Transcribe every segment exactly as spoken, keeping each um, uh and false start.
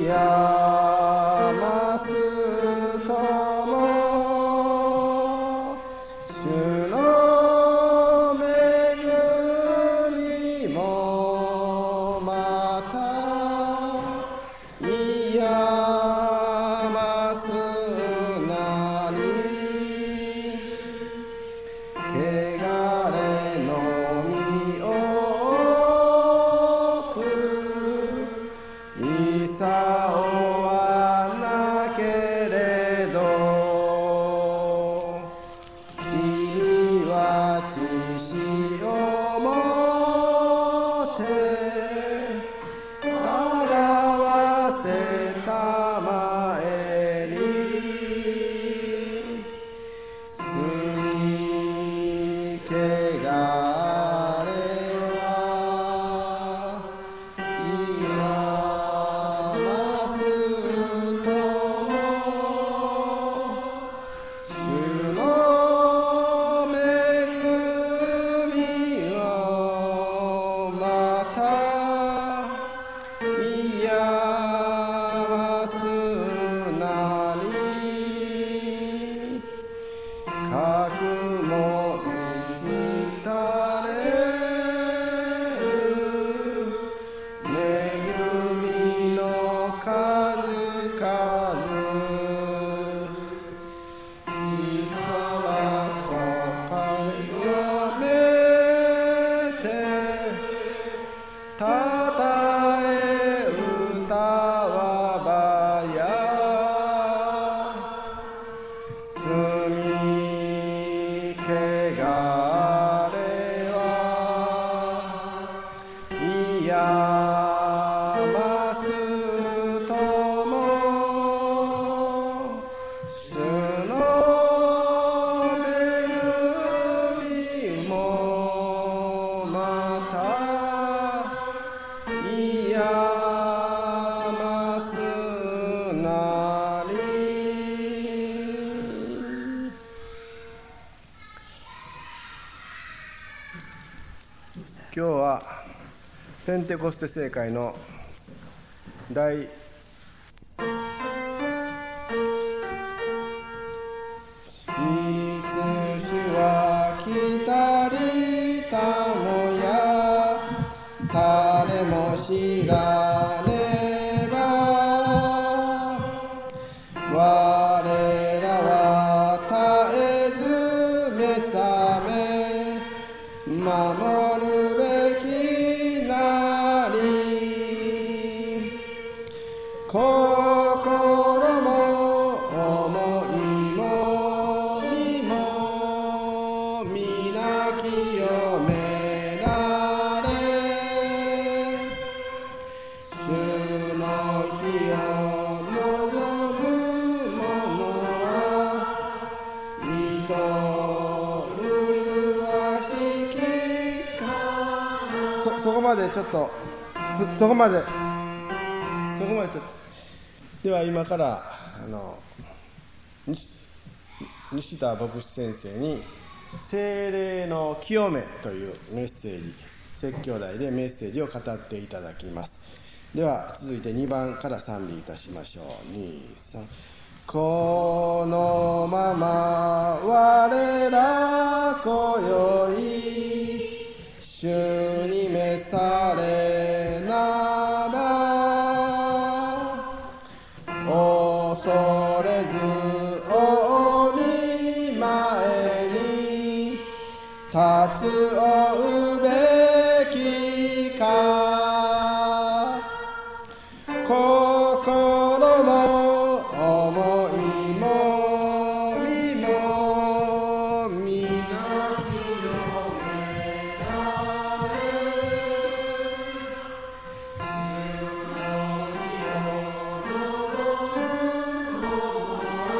今日はペンテコステ聖会の第いつ主は来たりたもや誰も知らねば我らは絶えず目覚め守るべきなり心も思いも身も皆清められ主の日を望む者は糸麗しきか そ, そこまでちょっと そ, そこまでそこまでちょっとでは今からあの 西, 西田牧師先生に聖霊の清めというメッセージ説教題でメッセージを語っていただきます。では続いてにばんから賛美いたしましょう。に、さんこのまま我ら今宵主に召されなら恐れずお見前に立つ追うべきか心も思いも身も皆清められ主の日を望む者は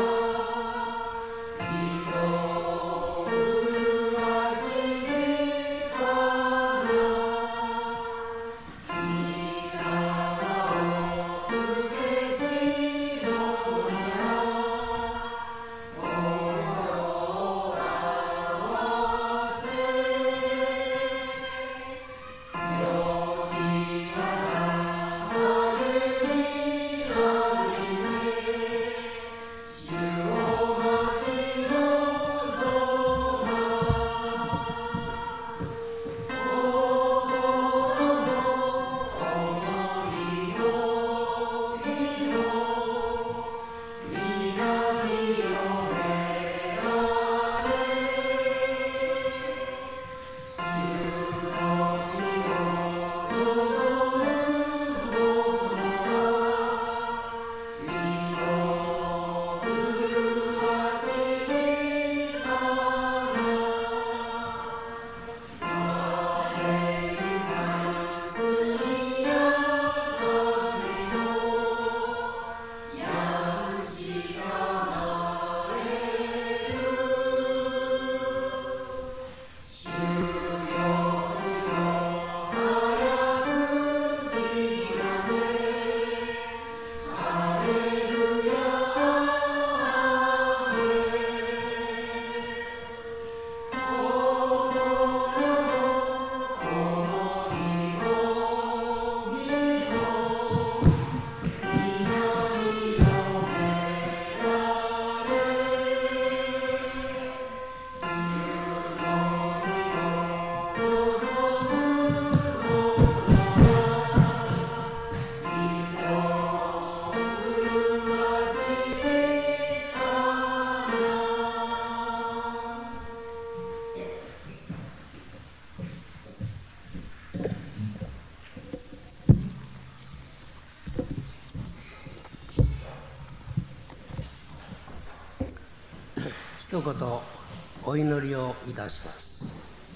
一言お祈りをいたします。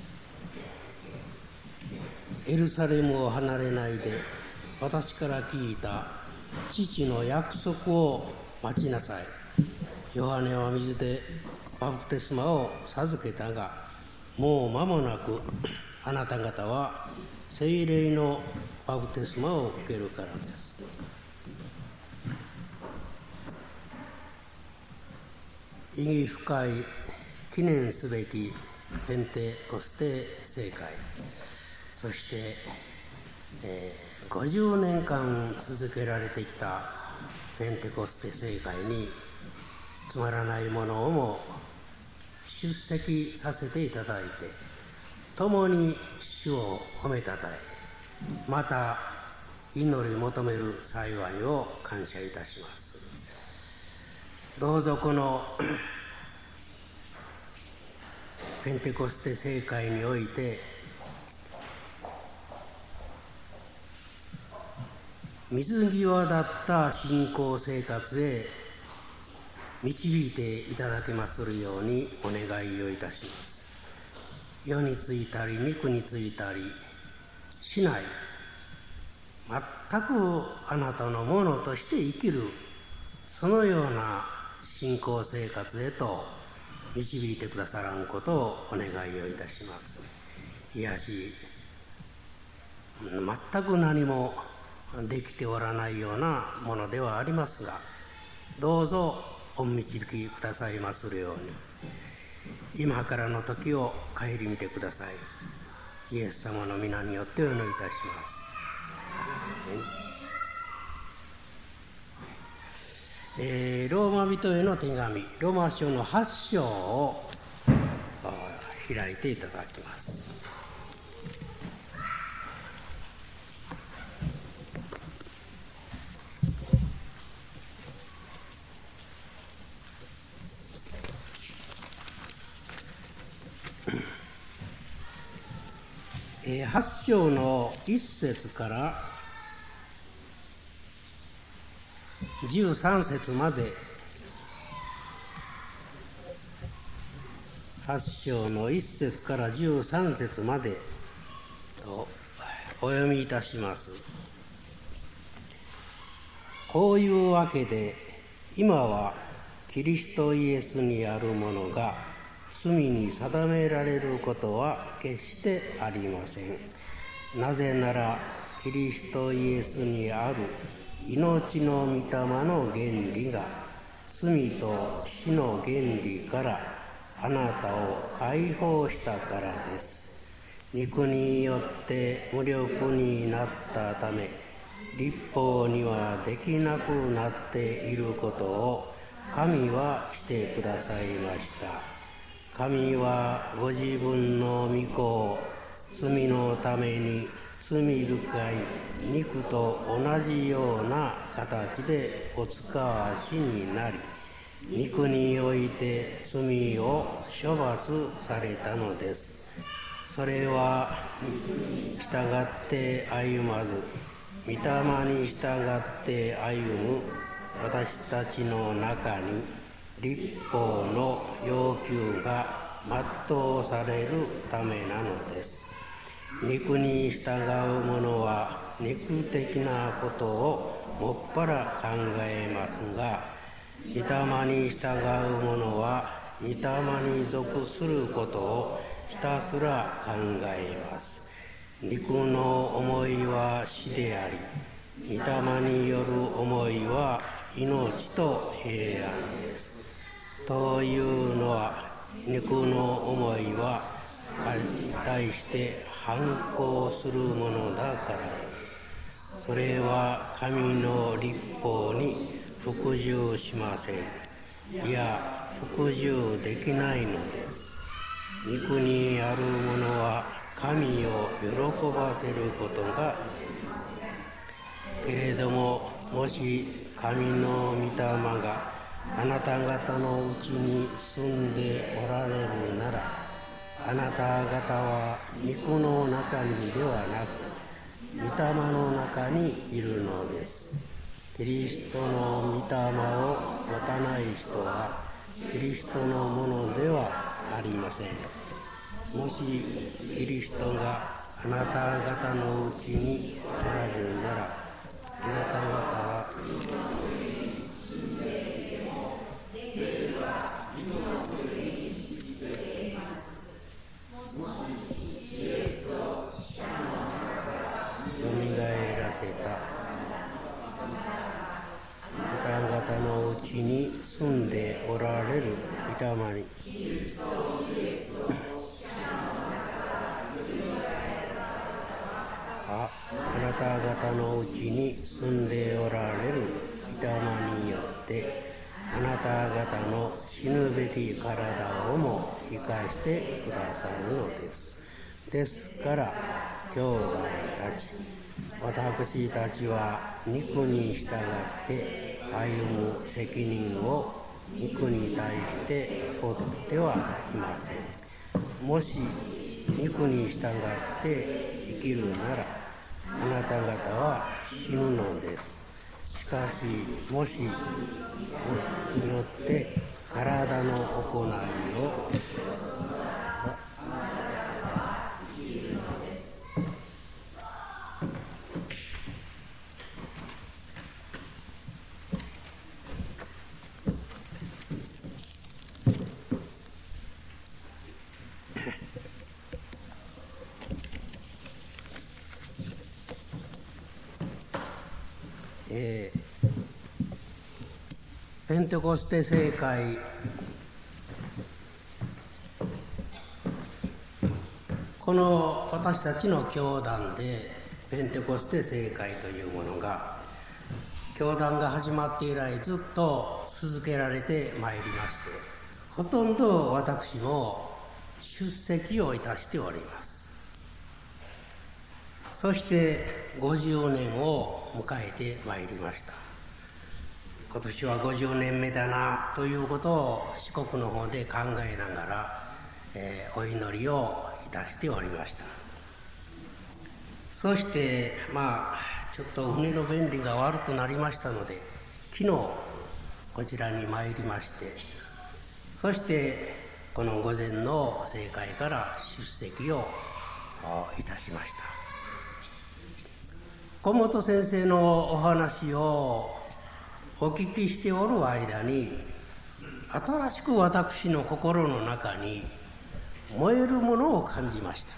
エルサレムを離れないで、私から聞いた父の約束を待ちなさい。ヨハネは水でバプテスマを授けたが、もう間もなくあなた方は聖霊のバプテスマを受けるからです。意義深い記念すべきペンテコステ聖会、そして、えー、ごじゅうねんかん続けられてきたペンテコステ聖会につまらないものをも出席させていただいて、共に主を褒めたたえ、また祈り求める幸いを感謝いたします。どうぞこのペンテコステ聖会において、水際だった信仰生活へ導いていただけまするようにお願いをいたします。世についたり肉についたりしない、全くあなたのものとして生きる、そのような信仰生活へと導いてくださらんことをお願いをいたします。いやし、全く何もできておらないようなものではありますが、どうぞお導きくださいまするように、今からの時を顧みてください。イエス様の皆によってお祈りいたします。えー、ローマ人への手紙、ローマ書のはち章を開いていただきます。えー、はち章のいっ節からじゅうさん節まで、はち章のいっ節からじゅうさん節までをお読みいたします。こういうわけで、今はキリストイエスにあるものが罪に定められることは決してありません。なぜならキリストイエスにある命の御霊の原理が罪と死の原理からあなたを解放したからです。肉によって無力になったため、律法にはできなくなっていることを神はしてくださいました。神はご自分の御子を罪のために罪深い肉と同じような形でお使わしになり、肉において罪を処罰されたのです。それは従って歩まず、御霊に従って歩む私たちの中に律法の要求が全うされるためなのです。肉に従う者は肉的なことをもっぱら考えますが、御霊に従う者は御霊に属することをひたすら考えます。肉の思いは死であり、御霊による思いは命と平安です。というのは、肉の思いは神に対して反抗するものだからです。それは神の律法に服従しません。いや、服従できないのです。肉にあるものは神を喜ばせることがけれども、もし神の御霊があなた方のうちに住んでおられるなら、あなた方は肉の中にではなく御霊の中にいるのです。キリストの御霊を持たない人はキリストのものではありません。もしキリストがあなた方のうちにおられるなら、あなた方はよみがえらせたあなた方のうちに住んでおられる御霊にああなた方のうちに住んでおられる御霊によってあなた方の死ぬべき体をも生かしてくださるのです。ですから兄弟たち、私たちは肉に従って歩む責任を肉に対して負ってはいません。もし肉に従って生きるなら、あなた方は死ぬのです。しかし、もしによって体の行いをえー、ペンテコステ聖会この私たちの教団でペンテコステ聖会というものが教団が始まって以来ずっと続けられてまいりまして、ほとんど私も出席をいたしております。そしてごじゅうねんを迎えてまいりました。今年はごじゅうねんめだなということを四国の方で考えながら、えー、お祈りをいたしておりました。そしてまあちょっと船の便利が悪くなりましたので、昨日こちらに参りまして、そしてこの午前の聖会から出席をいたしました。小本先生のお話をお聞きしておる間に、新しく私の心の中に燃えるものを感じました。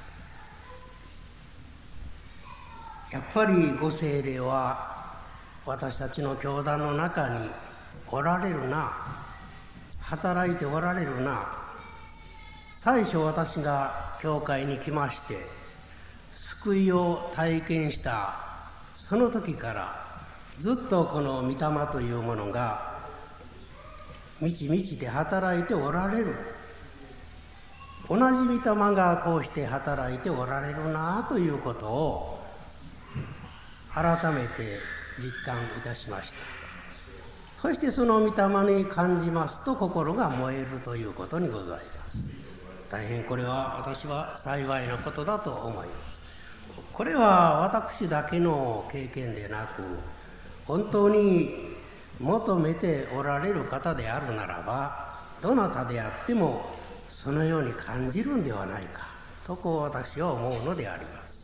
やっぱりご聖霊は私たちの教団の中におられるな、働いておられるな。最初私が教会に来まして救いを体験したその時からずっとこの御霊というものが満ち満ちて働いておられる。同じ御霊がこうして働いておられるなということを改めて実感いたしました。そしてその御霊に感じますと心が燃えるということにございます。大変これは私は幸いなことだと思います。これは私だけの経験でなく、本当に求めておられる方であるならば、どなたであってもそのように感じるんではないかとこう私は思うのであります。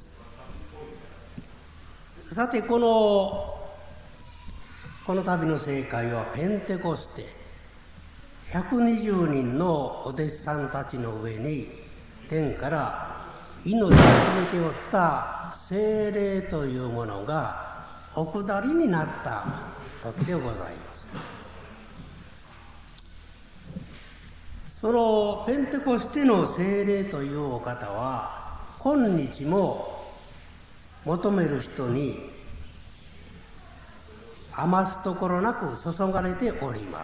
さてこのこの度の聖会はペンテコステ、ひゃくにじゅうにんのお弟子さんたちの上に天から命を込めておった聖霊というものがお下りになった時でございます。そのペンテコステの聖霊というお方は今日も求める人に余すところなく注がれております。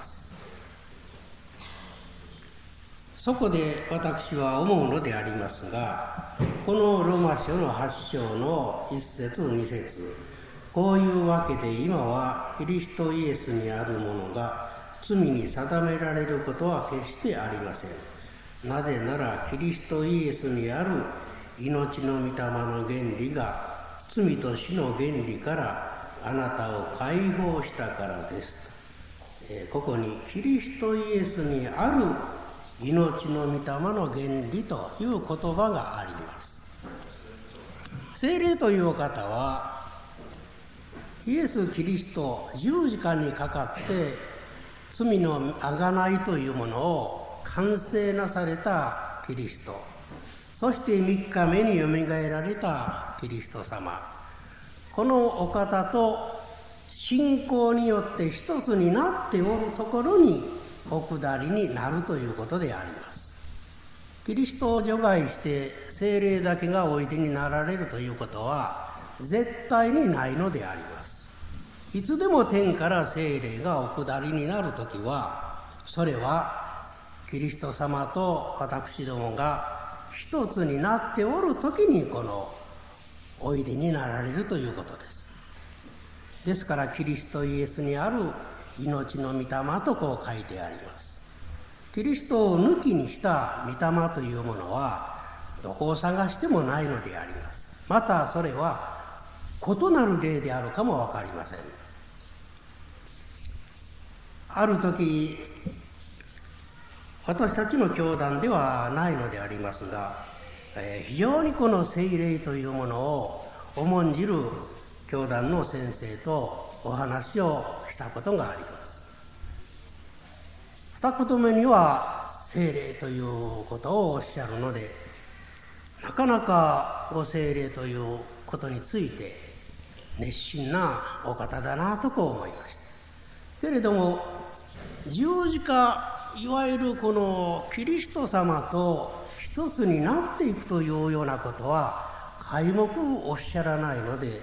そこで私は思うのでありますが、このローマ書のはち章のいち節に節、こういうわけで今はキリストイエスにあるものが罪に定められることは決してありません。なぜならキリストイエスにある命の御霊の原理が罪と死の原理からあなたを解放したからですと。 ここにキリストイエスにある命の御霊の原理という言葉があります。聖霊というお方はイエス・キリスト十字架にかかって罪の贖いというものを完成なされたキリスト、そしてみっかめによみがえられたキリスト様、このお方と信仰によって一つになっておるところにお下りになるということであります。キリストを除外して聖霊だけがおいでになられるということは絶対にないのであります。いつでも天から聖霊がお下りになるときは、それはキリスト様と私どもが一つになっておるときにこのおいでになられるということです。ですからキリストイエスにある命の御霊とこう書いてあります。キリストを抜きにした御霊というものはどこを探してもないのであります。またそれは異なる例であるかも分かりません。ある時、私たちの教団ではないのでありますが、えー、非常にこの聖霊というものを重んじる教団の先生とお話をしたことがあります。二言目には聖霊ということをおっしゃるので、なかなかご聖霊ということについて熱心なお方だなとこう思いました。けれども十字架、いわゆるこのキリスト様と一つになっていくというようなことは皆目おっしゃらないので、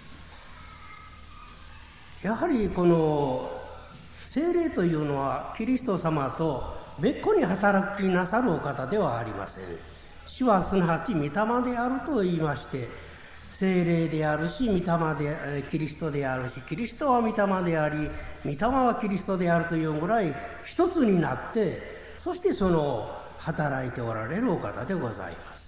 やはりこの聖霊というのはキリスト様と別個に働きなさるお方ではありません。主はすなわち御霊であると言いまして、聖霊であるし、御霊でキリストであるし、キリストは御霊であり、御霊はキリストであるというぐらい一つになって、そしてその働いておられるお方でございます。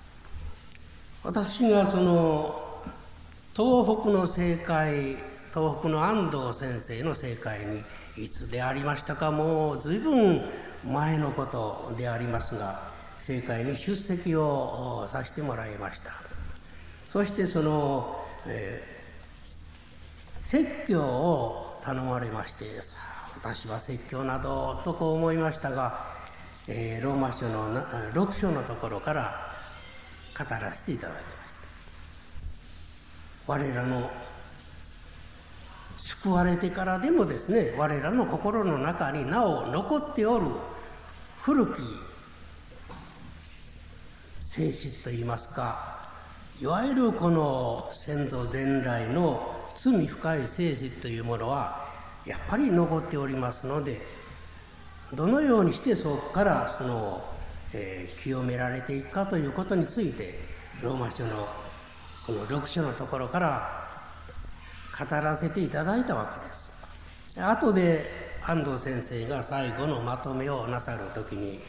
私がその東北の聖会、東北の安藤先生の聖会にいつでありましたか、もう随分前のことでありますが、聖会に出席をさせてもらいました。そしてその、えー、説教を頼まれまして、さあ私は説教などとこう思いましたが、えー、ローマ書のろく章のところから語らせていただきました。我らの救われてからでもですね、我らの心の中になお残っておる古き性質といいますか、いわゆるこの先祖伝来の罪深い性質というものはやっぱり残っておりますので、どのようにしてそこからその、えー、清められていくかということについて、ローマ書のこのろく章のところから語らせていただいたわけです。後で安藤先生が最後のまとめをなさるときに、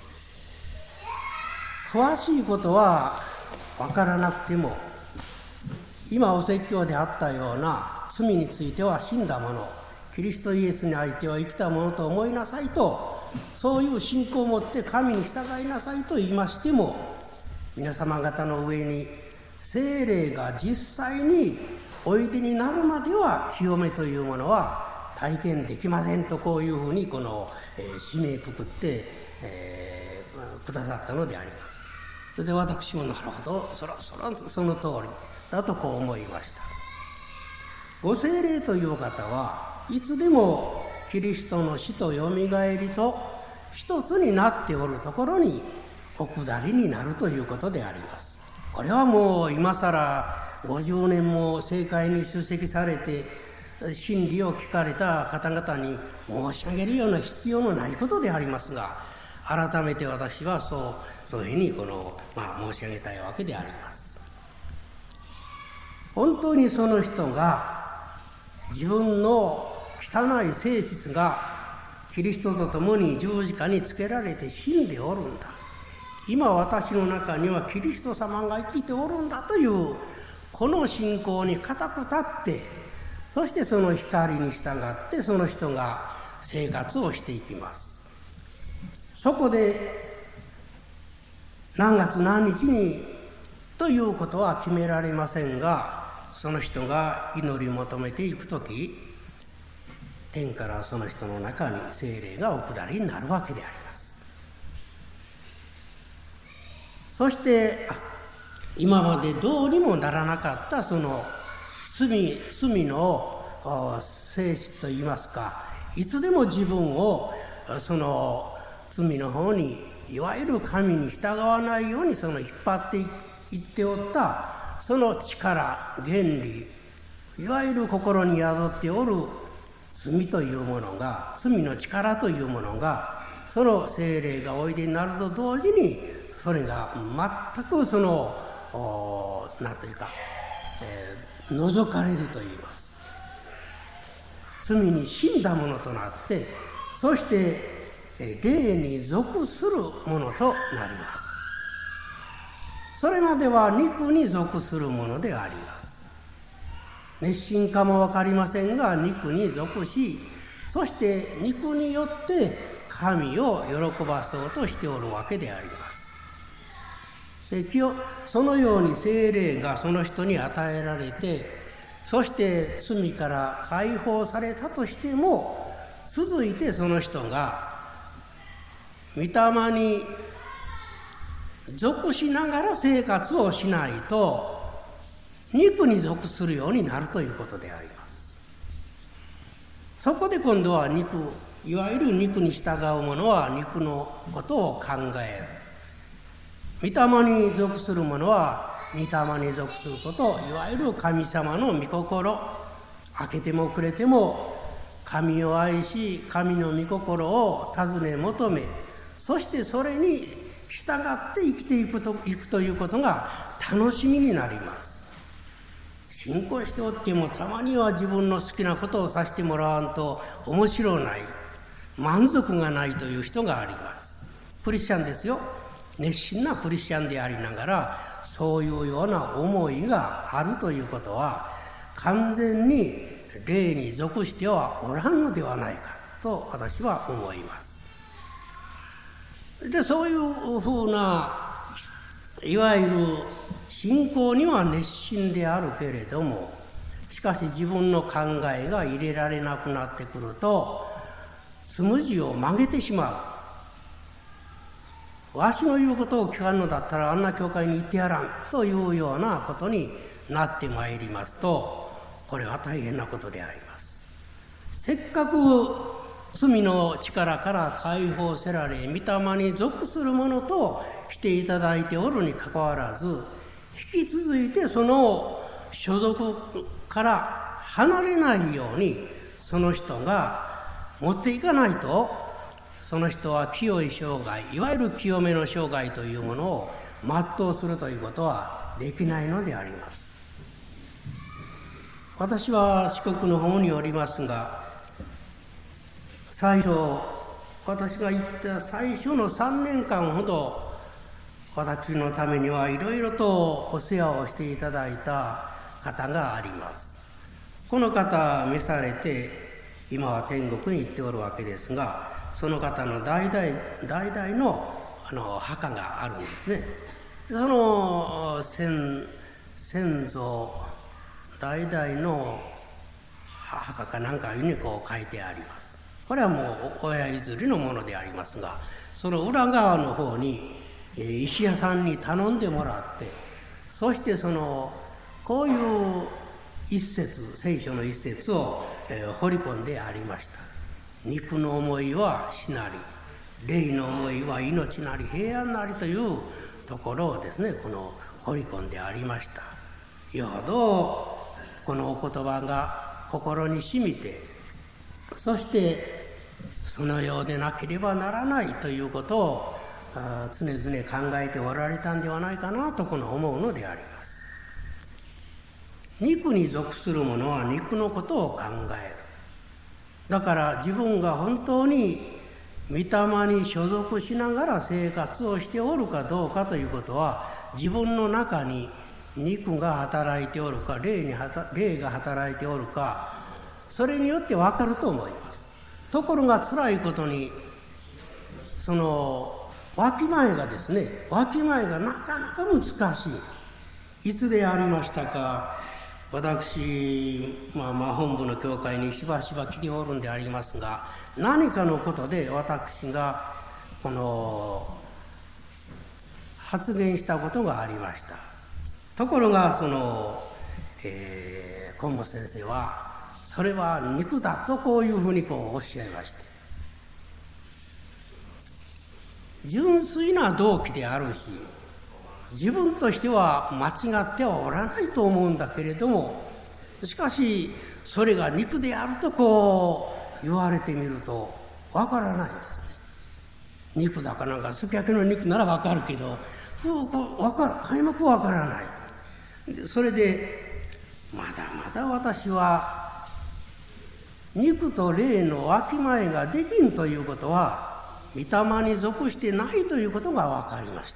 詳しいことは分からなくても、今お説教であったような罪については死んだもの、キリストイエスにあいては生きたものと思いなさいと、そういう信仰を持って神に従いなさいと言いましても、皆様方の上に聖霊が実際においでになるまでは清めというものは体験できませんと、こういうふうにこの、えー、使命くくって、えー、くださったのであります。それで私もなるほど、そらそらその通りだとこう思いました。ご聖霊という方はいつでもキリストの死とよみがえりと一つになっておるところにお下りになるということであります。これはもう今更ごじゅうねんも聖会に出席されて真理を聞かれた方々に申し上げるような必要のないことでありますが、改めて私はそうそういうふうにこの、まあ、申し上げたいわけであります。本当にその人が自分の汚い性質がキリストと共に十字架につけられて死んでおるんだ、今私の中にはキリスト様が生きておるんだというこの信仰に固く立って、そしてその光に従ってその人が生活をしていきます。そこで何月何日にということは決められませんが、その人が祈り求めていくとき、天からその人の中に聖霊がお下りになるわけであります。そして今までどうにもならなかったその罪、罪の性質といいますか、いつでも自分をその罪の方に、いわゆる神に従わないようにその引っ張っていっておったその力、原理、いわゆる心に宿っておる罪というものが、罪の力というものが、その聖霊がおいでになると同時に、それが全くその何というか、えー、除かれるといいます。罪に死んだものとなって、そして霊に属するものとなります。それまでは肉に属するものであります。熱心かも分かりませんが、肉に属し、そして肉によって神を喜ばそうとしておるわけであります。で、そのように聖霊がその人に与えられて、そして罪から解放されたとしても、続いてその人が御霊に属しながら生活をしないと、肉に属するようになるということであります。そこで今度は肉、いわゆる肉に従う者は肉のことを考える。御霊に属する者は御霊に属すること、いわゆる神様の御心、明けても暮れても神を愛し、神の御心を尋ね求め、そしてそれに従って生きていくと、いくということが楽しみになります。信仰しておってもたまには自分の好きなことをさせてもらわんと面白ない、満足がないという人があります。クリスチャンですよ。熱心なクリスチャンでありながら、そういうような思いがあるということは、完全に霊に属してはおらんのではないかと私は思います。で、そういうふうな、いわゆる信仰には熱心であるけれども、しかし自分の考えが入れられなくなってくると、つむじを曲げてしまう。わしの言うことを聞かんのだったらあんな教会に行ってやらんというようなことになってまいりますと、これは大変なことであります。せっかく罪の力から解放せられ、御霊に属するものとしていただいておるにかかわらず、引き続いてその所属から離れないようにその人が持っていかないと、その人は清い生涯、いわゆる清めの生涯というものを全うするということはできないのであります。私は四国の方におりますが、最初、私が行った最初のさんねんかんほど、私のためにはいろいろとお世話をしていただいた方があります。この方召されて、今は天国に行っておるわけですが、その方の代々代々のあの墓があるんですね。その先先祖代々の墓かなんかにこう書いてあります。これはもう親譲りのものでありますが、その裏側の方に石屋さんに頼んでもらって、そしてそのこういう一節、聖書の一節を、えー、彫り込んでありました。肉の思いは死なり、霊の思いは命なり平安なりというところをですね、この彫り込んでありました。よほどこのお言葉が心に染みて、そしてそのようでなければならないということを常々考えておられたんではないかなとこの思うのであります。肉に属する者は肉のことを考える。だから自分が本当に御霊に所属しながら生活をしておるかどうかということは、自分の中に肉が働いておるか、霊に霊が働いておるか、それによって分かると思います。 ところが辛いことに、そのわきまえがですね、わきまえがなかなか難しい。いつでありましたか、私、まあ、まあ本部の教会にしばしば来ておるんでありますが、何かのことで私がこの発言したことがありました。ところがその、えー、今野先生はそれは肉だとこういうふうにこうおっしゃいまして、純粋な動機であるし、自分としては間違ってはおらないと思うんだけれども、しかしそれが肉であるとこう言われてみるとわからないんですね。肉だかなんかすき焼きの肉ならわかるけど、わかる開幕わからない。それでまだまだ私は肉と霊のわきまえができんということは御霊に属してないということが分かりました。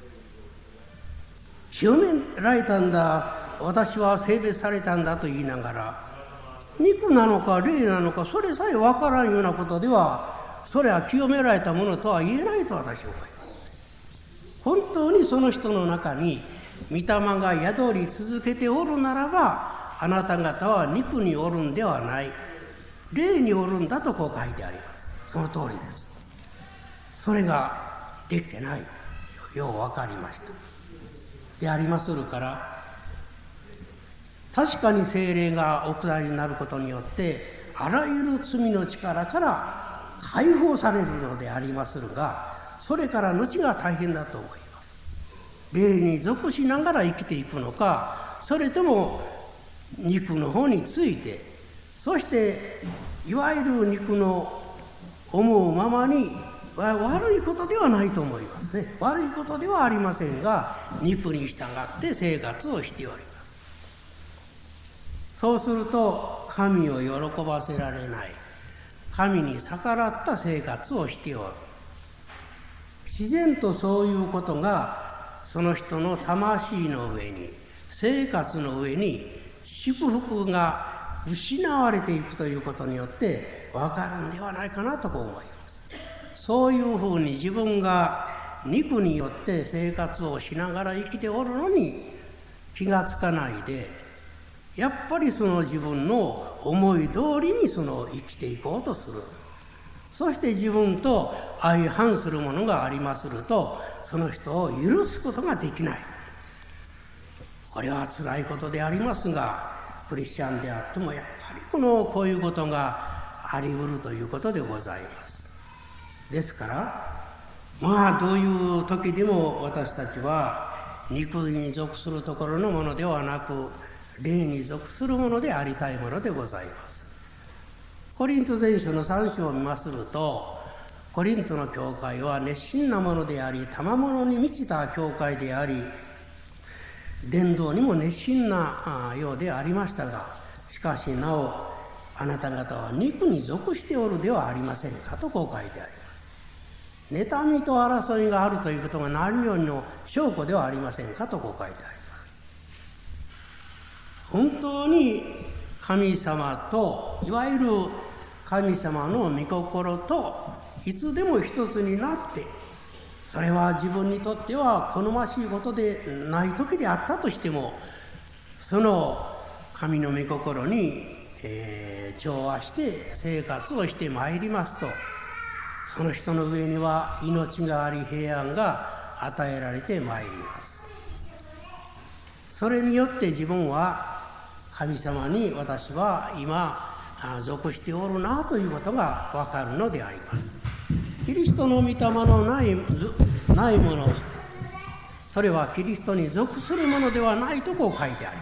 清められたんだ、私は性別されたんだと言いながら、肉なのか霊なのかそれさえ分からんようなことでは、それは清められたものとは言えないと私は思います。本当にその人の中に御霊が宿り続けておるならば、あなた方は肉におるんではない、霊におるんだとこう書いてあります。その通りです。それができてない、よう分かりましたでありまするから、確かに聖霊がお下りになることによってあらゆる罪の力から解放されるのでありまするが、それから後が大変だと思います。霊に属しながら生きていくのか、それとも肉の方について、そしていわゆる肉の思うままに、悪いことではないと思いますね。悪いことではありませんが、肉に従って生活をしております。そうすると神を喜ばせられない、神に逆らった生活をしておる。自然とそういうことがその人の魂の上に、生活の上に祝福が失われていくということによって分かるんではないかなとこう思います。そういうふうに自分が肉によって生活をしながら生きておるのに気がつかないで、やっぱりその自分の思い通りにその生きていこうとする。そして自分と相反するものがありますると、その人を許すことができない。これは辛いことでありますが、クリスチャンであってもやっぱりこのこういうことがあり得るということでございます。ですからまあどういう時でも私たちは肉に属するところのものではなく、霊に属するものでありたいものでございます。コリント前書のさん章を見ますると、コリントの教会は熱心なものであり、賜物に満ちた教会であり、伝道にも熱心なようでありましたが、しかしなおあなた方は肉に属しておるではありませんかとこう書いてあります。妬みと争いがあるということが何よりの証拠ではありませんかとこう書いてあります。本当に神様と、いわゆる神様の御心といつでも一つになって、それは自分にとっては好ましいことでない時であったとしても、その神の御心に、えー、調和して生活をしてまいりますと、その人の上には命があり平安が与えられてまいります。それによって自分は神様に私は今属しておるなということがわかるのであります。キリストの御霊のないないもの、それはキリストに属するものではないとこう書いてあります。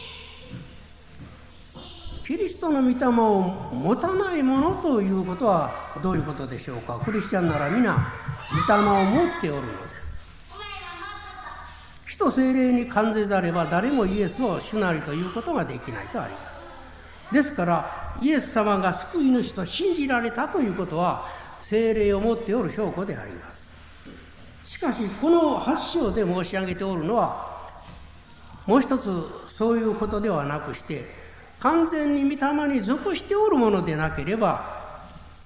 キリストの御霊を持たないものということはどういうことでしょうか。クリスチャンなら皆御霊を持っておるのです。人聖霊に感じざれば誰もイエスを主なりということができないとあります。ですからイエス様が救い主と信じられたということは聖霊を持っておる証拠であります。しかしこのはち章で申し上げておるのはもう一つそういうことではなくして、完全に御霊に属しておるものでなければ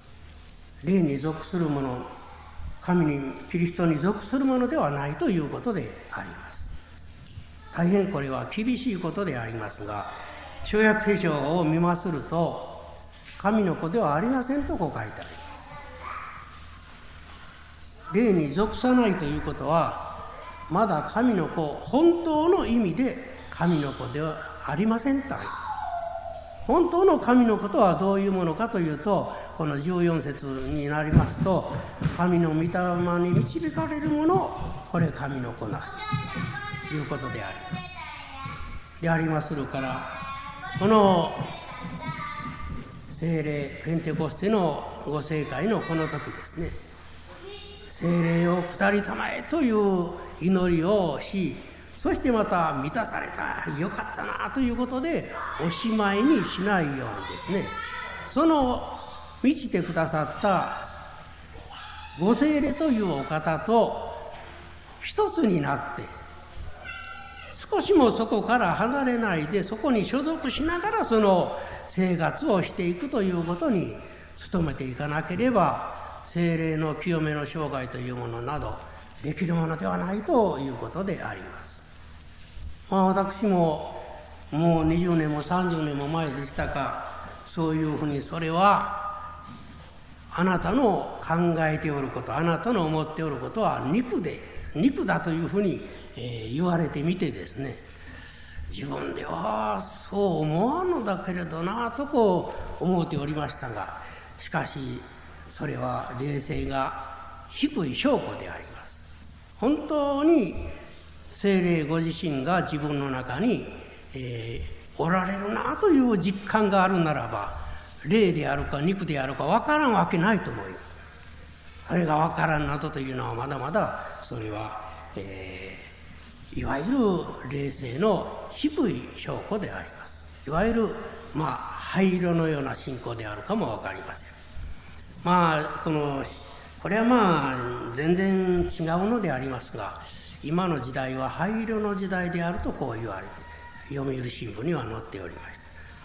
霊に属するもの、神にキリストに属するものではないということであります。大変これは厳しいことでありますが、新約聖書を見ますると、神の子ではありませんとこう書いてあります。霊に属さないということは、まだ神の子、本当の意味で神の子ではありませんとあります。本当の神の子とはどういうものかというと、このじゅうよん節になりますと、神の御霊に導かれるもの、これ神の子なということであります。でありまするから、この聖霊ペンテコステのご聖会のこの時ですね、聖霊を下りたまえという祈りをし、そしてまた満たされた、よかったなということでおしまいにしないようにですね、その満ちてくださったご聖霊というお方と一つになって、少しもそこから離れないで、そこに所属しながらその生活をしていくということに努めていかなければ、聖霊の清めの生涯というものなどできるものではないということであります。まあ、私ももうにじゅうねんもさんじゅうねんも前でしたか、そういうふうにそれはあなたの考えておること、あなたの思っておることは肉で肉だというふうに、えー、言われてみてですね、自分ではそう思わんのだけれどなとこう思っておりましたが、しかしそれは霊性が低い証拠であります。本当に聖霊ご自身が自分の中に、えー、おられるなという実感があるならば、霊であるか肉であるか分からんわけないと思います。それが分からんなどというのはまだまだそれは、えー、いわゆる霊性の低い証拠であります。いわゆるまあ灰色のような信仰であるかも分かりません。まあこのこれはまあ全然違うのでありますが、今の時代は灰色の時代であるとこう言われて、読売新聞には載っておりました。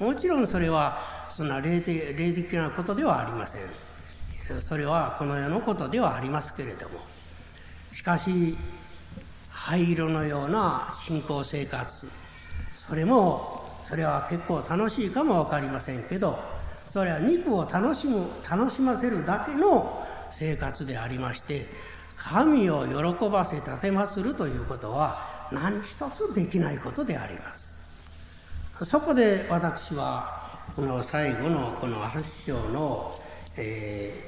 もちろんそれはそんな霊的、霊的なことではありません。それはこの世のことではありますけれども、しかし灰色のような信仰生活、それもそれは結構楽しいかも分かりませんけど、それは肉を楽しむ楽しませるだけの生活でありまして、神を喜ばせ立て祀るということは何一つできないことであります。そこで私はこの最後のこのはち章の、え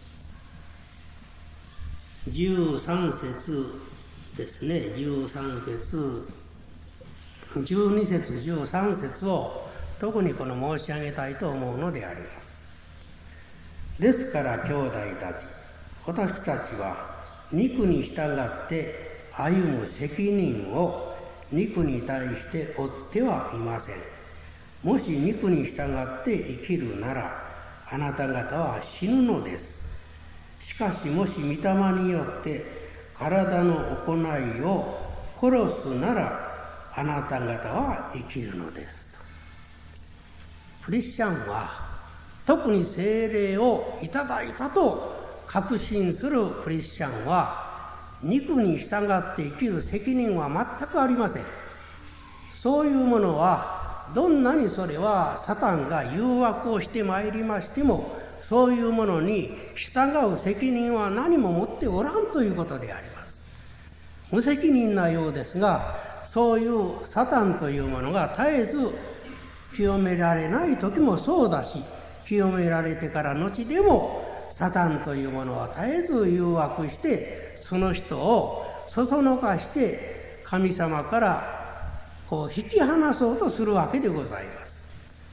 ー、じゅうさん節ですね、じゅうさん節、じゅうに節、じゅうさん節を特にこの申し上げたいと思うのであります。ですから兄弟たち、私たちは肉に従って歩む責任を肉に対して負ってはいません。もし肉に従って生きるなら、あなた方は死ぬのです。しかしもし御霊によって体の行いを殺すなら、あなた方は生きるのですと。クリスチャンは特に聖霊をいただいたと確信するクリスチャンは、肉に従って生きる責任は全くありません。そういうものはどんなにそれはサタンが誘惑をしてまいりましても、そういうものに従う責任は何も持っておらんということであります。無責任なようですが、そういうサタンというものが絶えず清められない時もそうだし、清められてから後でもサタンというものは絶えず誘惑して、その人をそそのかして神様からこう引き離そうとするわけでございます。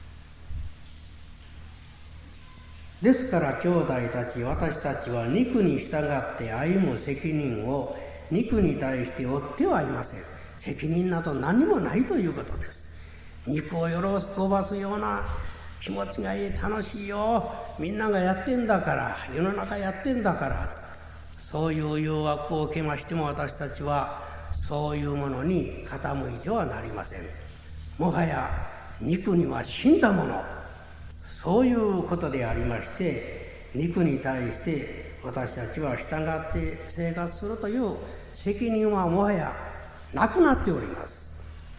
ですから兄弟たち、私たちは肉に従って歩む責任を肉に対して負ってはいません。責任など何もないということです。肉を喜ばすような気持ちがいい、楽しいよ、みんながやってんだから、世の中やってんだから、そういう誘惑を受けましても、私たちはそういうものに傾いてはなりません。もはや肉には死んだもの、そういうことでありまして、 肉に対して私たちは従って生活するという責任はもはやなくなっております。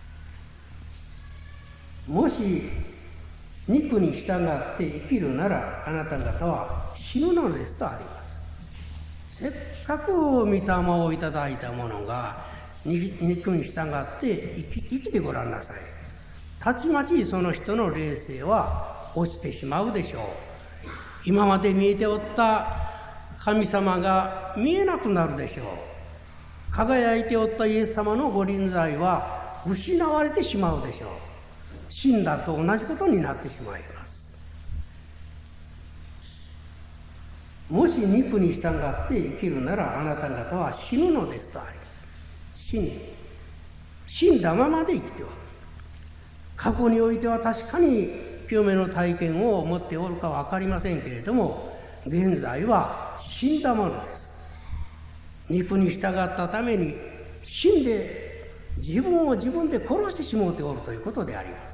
もし肉に従って生きるならあなた方は死ぬのですとあります。せっかく御霊をいただいたものが肉に従って生き、生きてごらんなさい。たちまちその人の霊性は落ちてしまうでしょう。今まで見えておった神様が見えなくなるでしょう。輝いておったイエス様のご臨在は失われてしまうでしょう。死んだと同じことになってしまいます。もし肉に従って生きるならあなた方は死ぬのですとあります。死んで死んだままで生きておる。過去においては確かに清めの体験を持っておるかは分かりませんけれども、現在は死んだものです。肉に従ったために死んで自分を自分で殺してしもうておるということであります。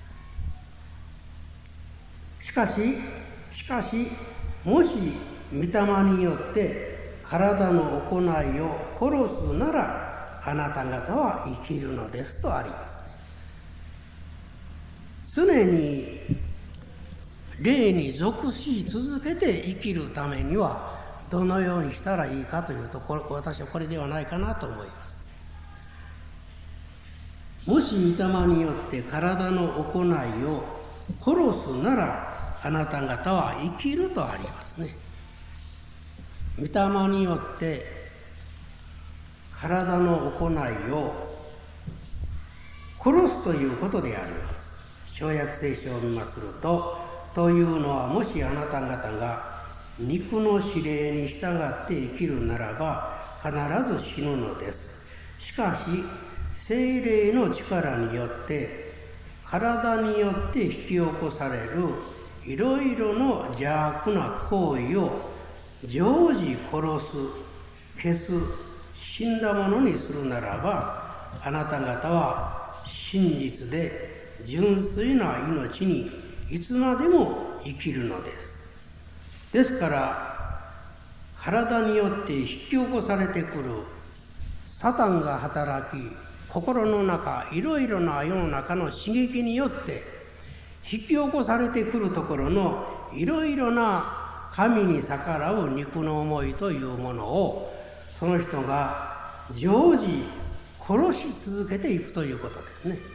しかししかしもし御霊によって体の行いを殺すならあなた方は生きるのですとありますね。常に霊に属し続けて生きるためにはどのようにしたらいいかというと、これ私はこれではないかなと思います。もし御霊によって体の行いを殺すならあなた方は生きるとありますね。御霊によって体の行いを殺すということであります。小約聖書を見ますると、というのはもしあなた方が肉の指令に従って生きるならば必ず死ぬのです。しかし聖霊の力によって体によって引き起こされるいろいろの邪悪な行為を常時殺す、消す、死んだものにするならばあなた方は真実で純粋な命にいつまでも生きるのです。ですから体によって引き起こされてくるサタンが働き、心の中いろいろな世の中の刺激によって引き起こされてくるところのいろいろな神に逆らう肉の思いというものをその人が常時殺し続けていくということですね。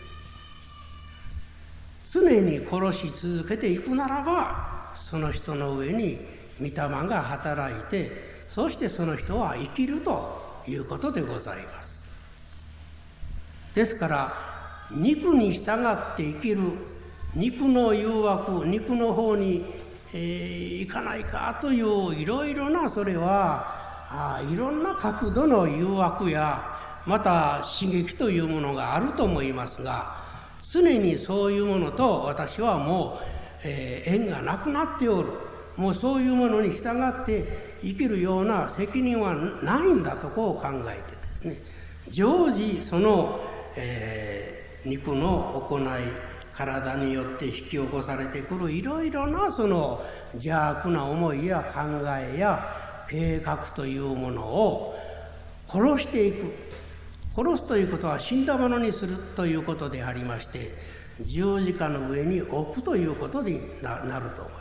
常に殺し続けていくならばその人の上に御霊が働いて、そしてその人は生きるということでございます。ですから肉に従って生きる、肉の誘惑、肉の方に、えー、行かないかといういろいろな、それはあいろんな角度の誘惑やまた刺激というものがあると思いますが、常にそういうものと私はもう、えー、縁がなくなっておる。もうそういうものに従って生きるような責任はないんだとこう考えてですね、常時その、えー、肉の行い、体によって引き起こされてくるいろいろなその邪悪な思いや考えや計画というものを殺していく。殺すということは死んだものにするということでありまして、十字架の上に置くということになると思い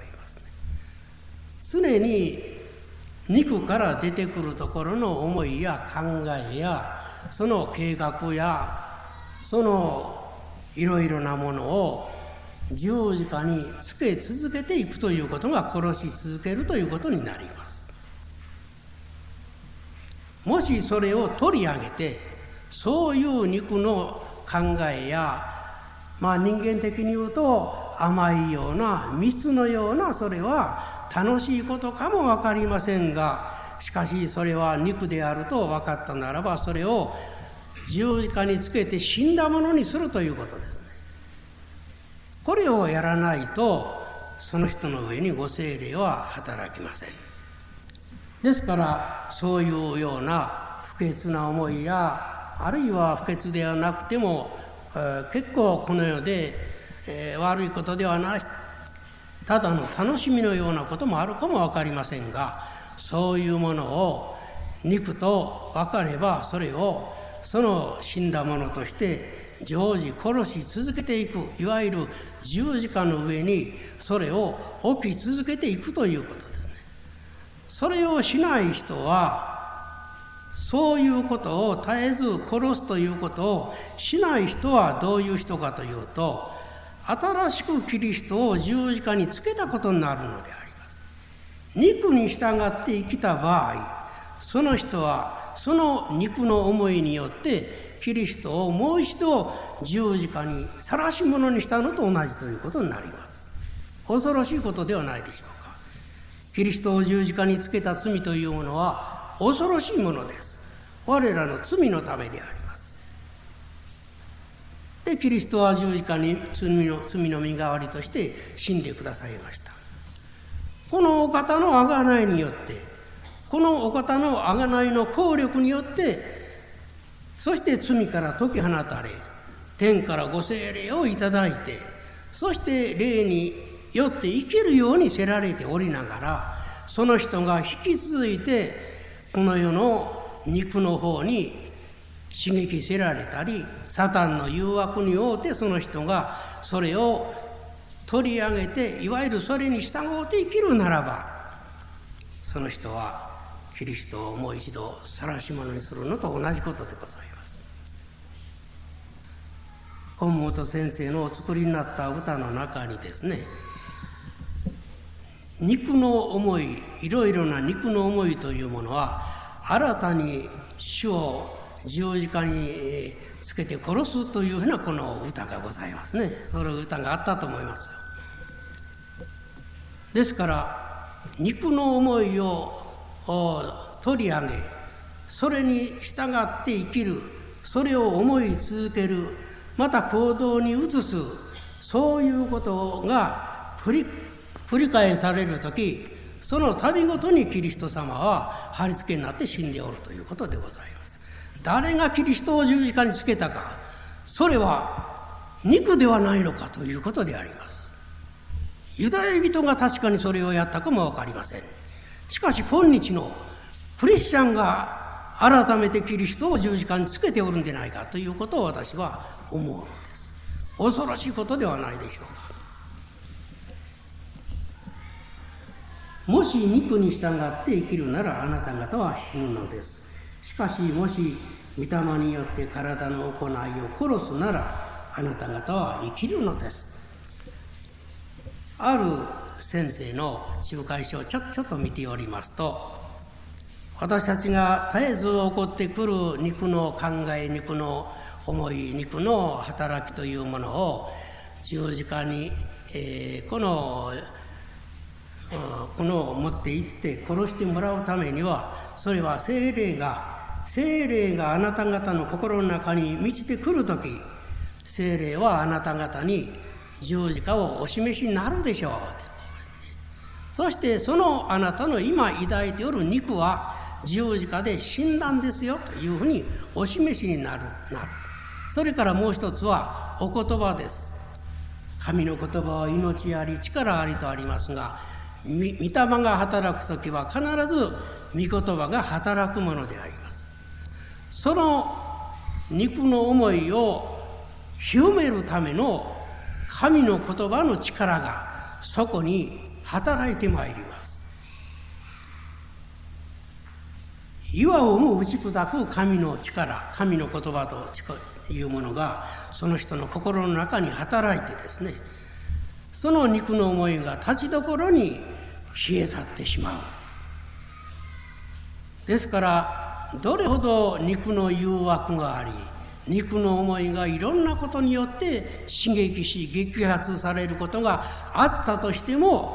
ますね。常に肉から出てくるところの思いや考えやその計画やそのいろいろなものを十字架につけ続けていくということが殺し続けるということになります。もしそれを取り上げてそういう肉の考えや、まあ人間的に言うと甘いような蜜のような、それは楽しいことかも分かりませんが、しかしそれは肉であると分かったならばそれを十字架につけて死んだものにするということですね。これをやらないとその人の上にご聖霊は働きません。ですからそういうような不潔な思いや、あるいは不潔ではなくても、えー、結構この世で、えー、悪いことではないただの楽しみのようなこともあるかも分かりませんが、そういうものを肉と分かれば、それをその死んだものとして常時殺し続けていく、いわゆる十字架の上にそれを置き続けていくということですね。それをしない人は、そういうことを絶えず殺すということをしない人はどういう人かというと、新しくキリストを十字架につけたことになるのであります。肉に従って生きた場合、その人はその肉の思いによってキリストをもう一度十字架に晒し者にしたのと同じということになります。恐ろしいことではないでしょうか。キリストを十字架につけた罪というものは恐ろしいものです。我らの罪のためであります。で、キリストは十字架に罪の、罪の身代わりとして死んでくださいました。このお方の贖いによって、このお方の贖いの効力によって、そして罪から解き放たれ、天からご聖霊をいただいて、そして霊によって生きるようにせられておりながら、その人が引き続いてこの世の肉の方に刺激せられたり、サタンの誘惑に応てその人がそれを取り上げて、いわゆるそれに従うて生きるならば、その人はキリストをもう一度晒し者にするのと同じことでございます。本本先生のお作りになった歌の中にですね、肉の思い、いろいろな肉の思いというものは、新たに主を十字架につけて殺すというふうなこの歌がございますね。その歌があったと思いますよ。ですから肉の思いを取り上げ、それに従って生きる、それを思い続ける、また行動に移す、そういうことが繰り繰り返されるとき、その度ごとにキリスト様は貼り付けになって死んでおるということでございます。誰がキリストを十字架につけたか、それは肉ではないのかということであります。ユダヤ人が確かにそれをやったかもわかりません。しかし今日のクリスチャンが改めてキリストを十字架につけておるんでないかということを私は思うのです。恐ろしいことではないでしょうか。もし肉に従って生きるならあなた方は死ぬのです。しかしもし御霊によって体の行いを殺すならあなた方は生きるのです。ある先生の仲介書をちょちょっと見ておりますと、私たちが絶えず起こってくる肉の考え、肉の思い、肉の働きというものを十字架に、えー、このこのを持って行って殺してもらうためには、それは聖霊が聖霊があなた方の心の中に満ちてくるとき、聖霊はあなた方に十字架をお示しになるでしょう。そしてそのあなたの今抱いておる肉は十字架で死んだんですよというふうにお示しになる。なる。それからもう一つはお言葉です。神の言葉は命あり力ありとありますが、御霊が働くときは必ず御言葉が働くものであります。その肉の思いを清めるための神の言葉の力がそこに働いてまいります。岩をも打ち砕く神の力、神の言葉というものがその人の心の中に働いてですね、その肉の思いが立ちどころに消え去ってしまう。ですからどれほど肉の誘惑があり、肉の思いがいろんなことによって刺激し激発されることがあったとしても、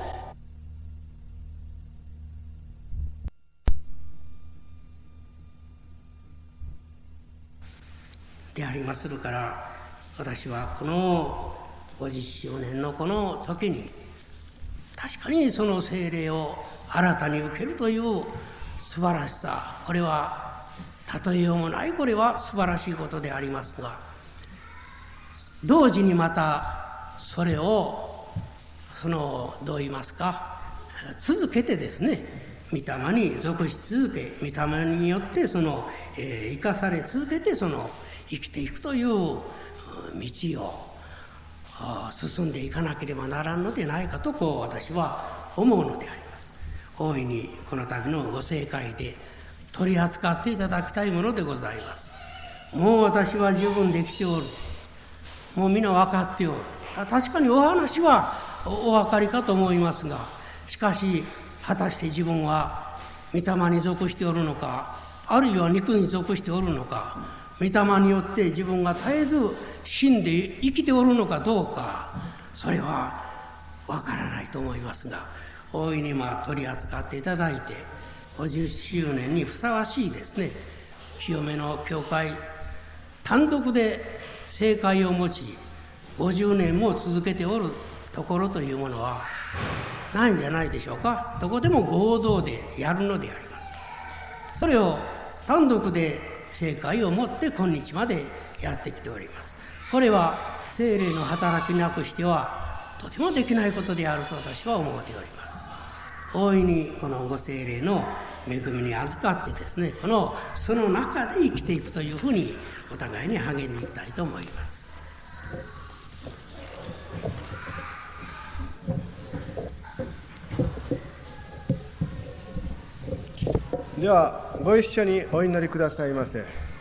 でありまするから、私はこのごじゅっしゅうねんのこの時に確かにその聖霊を新たに受けるという素晴らしさ、これは例えようもない、これは素晴らしいことでありますが、同時にまたそれをそのどう言いますか、続けてですね、御霊に属し続け、御霊によってその、えー、生かされ続けてその生きていくという道を進んでいかなければならんのでないかとこう私は思うのであります。大いにこの度のご聖会で取り扱っていただきたいものでございます。もう私は十分できておる、もう皆分かっておる。確かにお話はお分かりかと思いますが、しかし果たして自分は御霊に属しておるのか、あるいは肉に属しておるのか、御霊によって自分が絶えず死んで生きておるのかどうか、それは分からないと思いますが、大いにまあ取り扱っていただいて、ごじゅっしゅうねんにふさわしいですね、清めの教会単独で聖会を持ちごじゅうねんも続けておるところというものはないんじゃないでしょうか。どこでも合同でやるのであります。それを単独で聖会をもって今日までやってきております。これは聖霊の働きなくしてはとてもできないことであると私は思っております。大いにこのご聖霊の恵みに預かってですね、このその中で生きていくというふうにお互いに励んでいきたいと思います。 ではご一緒にお祈りくださいませ。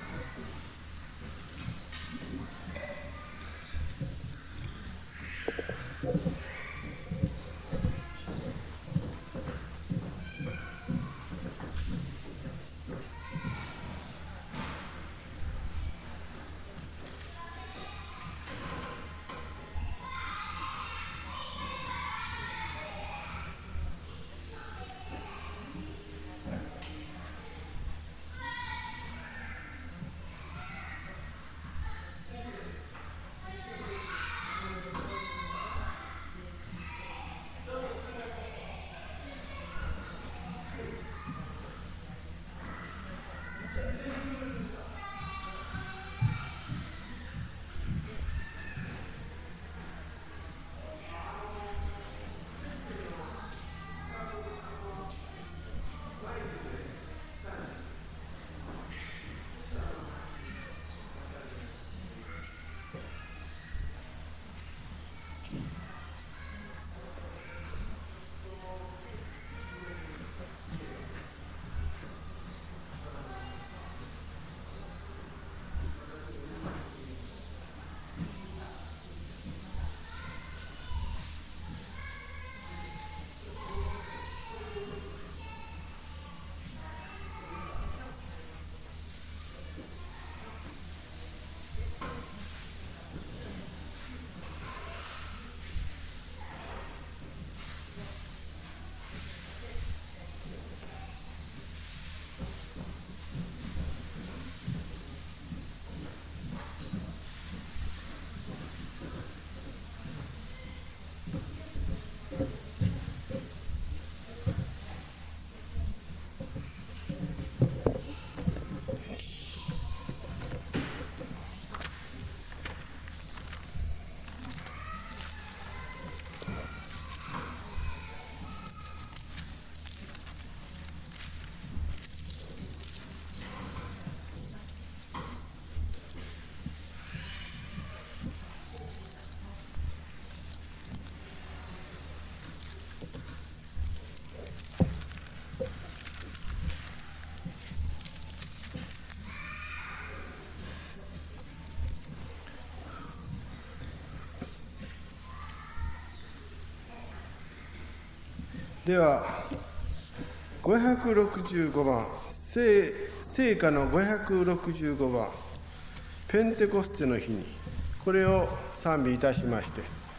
ではごひゃくろくじゅうごばん、聖歌のごひゃくろくじゅうごばん、ペンテコステの日に、これを賛美いたしまして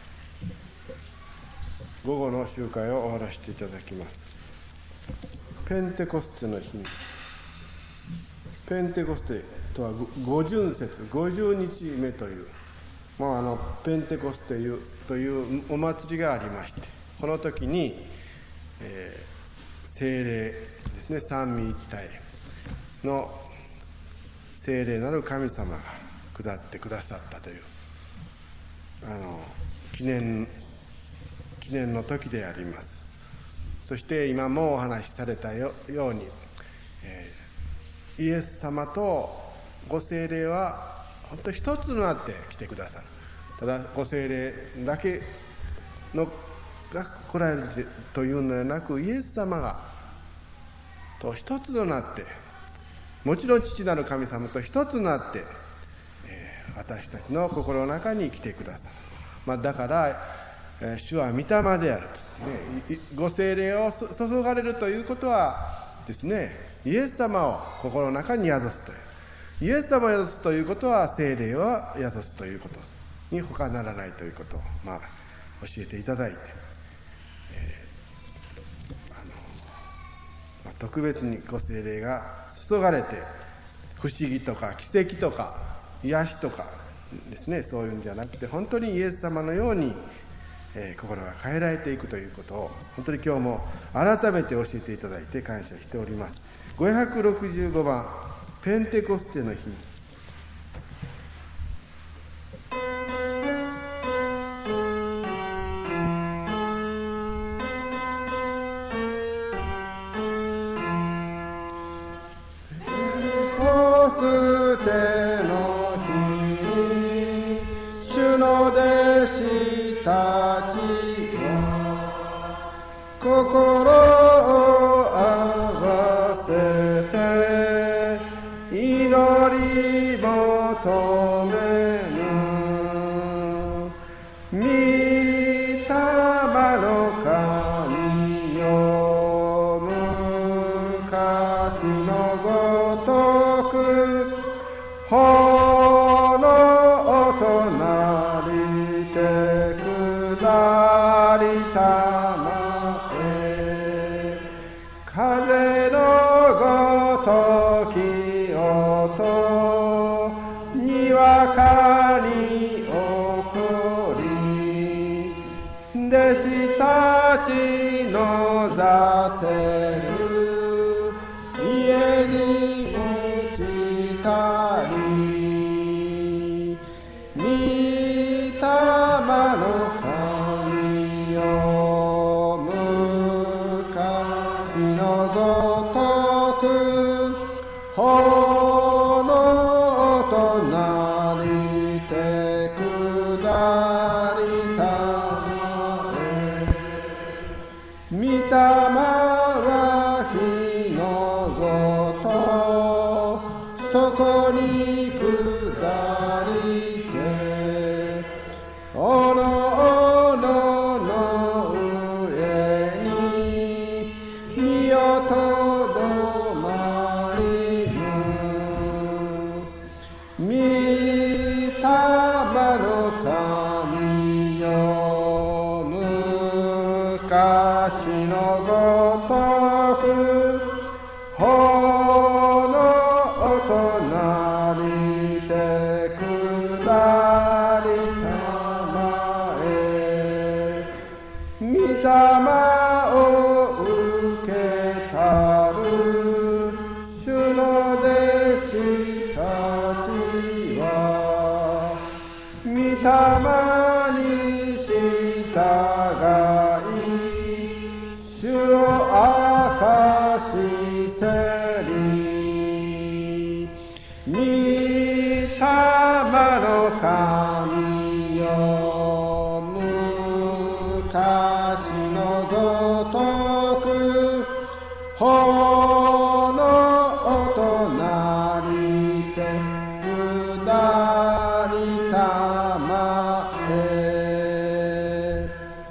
午後の集会を終わらせていただきます。ペンテコステの日に、ペンテコステとは五巡節、五十日目という、まあ、あのペンテコステというお祭りがありまして、この時にえー、聖霊ですね、三位一体の聖霊なる神様が下ってくださったというあの記念記念の時であります。そして今もお話しされたように、えー、イエス様とご聖霊は本当一つとなって来てくださる。ただご聖霊だけのが来られるというのではなく、イエス様がと一つとなって、もちろん父なる神様と一つとなって、えー、私たちの心の中に来てくださる。まあ、だから、えー、主は御霊であると、ね、ご聖霊を注がれるということはですね、イエス様を心の中に宿すという、イエス様を宿すということは聖霊を宿すということに他ならないということを、まあ、教えていただいて、えーあのまあ、特別にご聖霊が注がれて、不思議とか奇跡とか癒しとかですね、そういうんじゃなくて、本当にイエス様のように、えー、心が変えられていくということを、本当に今日も改めて教えていただいて感謝しております。ごひゃくろくじゅうごばん、ペンテコステの日。 心を合わせて祈り求めぬ御霊の神よ、昔のごとく炎となりて下りたまえ、風のごとき音にわかに起こり、弟子たちの座せる家に落ちたり、御霊の神よ、昔のごとく炎となりて下りたまえ、御霊は火のごとそこに下りて、おのおのの上に身をとどまりぬ、御霊の神よ、昔のごとく炎となりて下りたまえ、御霊を受けたる主の弟子たちは、御霊に従い主を明かしせり、御霊の神よ、昔のごとく炎となりて下りたまえ。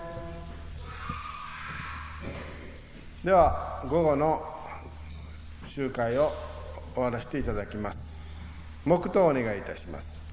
では午後の集会を終わらせていただきます。黙祷をお願いいたします。